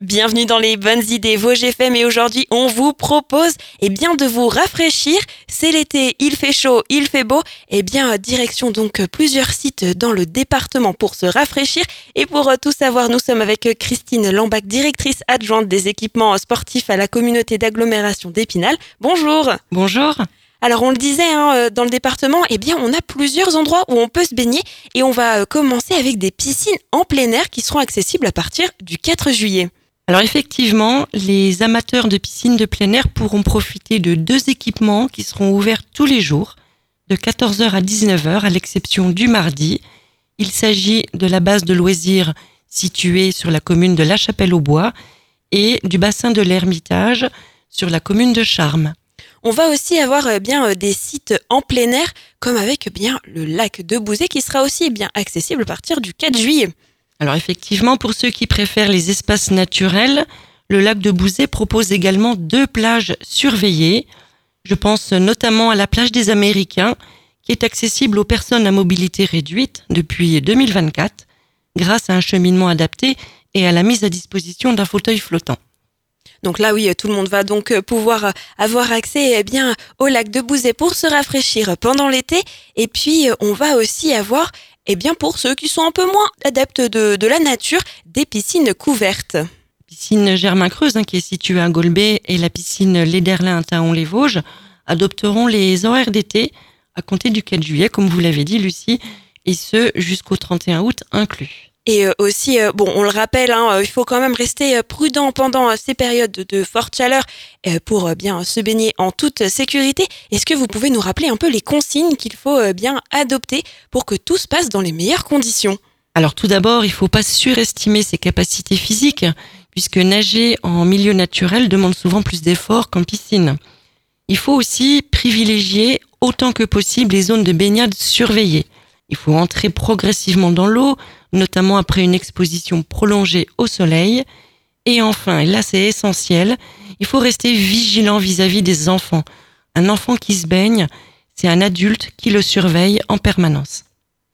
Bienvenue dans les bonnes idées Vosges FM et aujourd'hui on vous propose de vous rafraîchir. C'est l'été, il fait chaud, il fait beau. Direction donc plusieurs sites dans le département pour se rafraîchir. Et pour tout savoir, nous sommes avec Christine Lambach, directrice adjointe des équipements sportifs à la communauté d'agglomération d'Épinal. Bonjour. Bonjour. Alors on le disait, dans le département, on a plusieurs endroits où on peut se baigner et on va commencer avec des piscines en plein air qui seront accessibles à partir du 4 juillet. Alors effectivement, les amateurs de piscines de plein air pourront profiter de 2 équipements qui seront ouverts tous les jours, de 14h à 19h, à l'exception du mardi. Il s'agit de la base de loisirs située sur la commune de La Chapelle-aux-Bois et du bassin de l'Ermitage sur la commune de Charmes. On va aussi avoir des sites en plein air, comme avec le lac de Bouzet qui sera aussi accessible à partir du 4 juillet. Alors effectivement, pour ceux qui préfèrent les espaces naturels, le lac de Bouzet propose également 2 plages surveillées. Je pense notamment à la plage des Américains, qui est accessible aux personnes à mobilité réduite depuis 2024, grâce à un cheminement adapté et à la mise à disposition d'un fauteuil flottant. Donc là, oui, tout le monde va donc pouvoir avoir accès au lac de Bouzet pour se rafraîchir pendant l'été. Et puis, on va aussi avoir, pour ceux qui sont un peu moins adeptes de la nature, des piscines couvertes. Piscine Germain-Creuse, qui est située à Golbet, et la piscine Lederlin à Taon-les-Vosges adopteront les horaires d'été à compter du 4 juillet, comme vous l'avez dit, Lucie, et ce jusqu'au 31 août inclus. Et aussi, on le rappelle, il faut quand même rester prudent pendant ces périodes de forte chaleur pour se baigner en toute sécurité. Est-ce que vous pouvez nous rappeler un peu les consignes qu'il faut adopter pour que tout se passe dans les meilleures conditions ? Alors tout d'abord, il ne faut pas surestimer ses capacités physiques, puisque nager en milieu naturel demande souvent plus d'efforts qu'en piscine. Il faut aussi privilégier autant que possible les zones de baignade surveillées. Il faut entrer progressivement dans l'eau, notamment après une exposition prolongée au soleil. Et enfin, et là c'est essentiel, il faut rester vigilant vis-à-vis des enfants. Un enfant qui se baigne, c'est un adulte qui le surveille en permanence.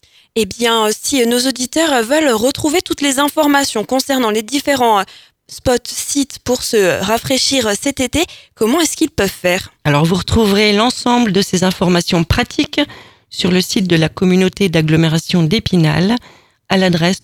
Si nos auditeurs veulent retrouver toutes les informations concernant les différents spots, sites pour se rafraîchir cet été, comment est-ce qu'ils peuvent faire ? Alors vous retrouverez l'ensemble de ces informations pratiques sur le site de la communauté d'agglomération d'Épinal à l'adresse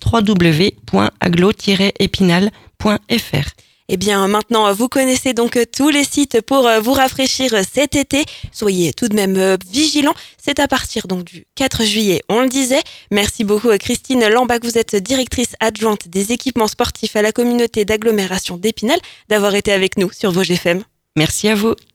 www.aglo-épinal.fr. Maintenant, vous connaissez donc tous les sites pour vous rafraîchir cet été. Soyez tout de même vigilants. C'est à partir donc du 4 juillet, on le disait. Merci beaucoup Christine Lambach, vous êtes directrice adjointe des équipements sportifs à la communauté d'agglomération d'Épinal, d'avoir été avec nous sur Vosges FM. Merci à vous.